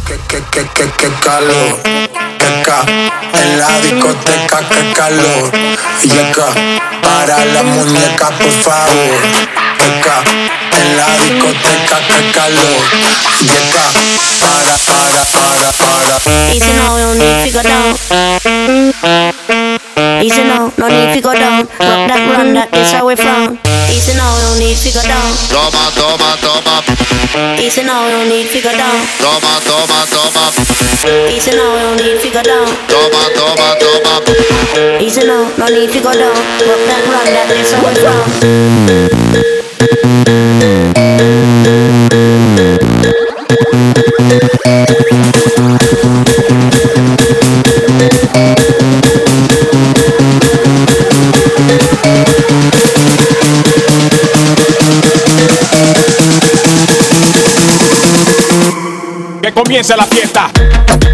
Que calor, en la discoteca, que calor. Y acá, para la muñeca, por favor. Acá, en la discoteca, que calor. Y acá, para. Easy now, no need to go down. Easy now, no need to go down. Rock that run, that is how we from. Easy now, no need to go down. Toma, toma, toma. Easy now, no need to go down. Toma, toma, toma. Easy now, no need to go down. Toma, toma, toma. Easy now, no need to go down. Rock that run, that is how we from. Que comience la fiesta.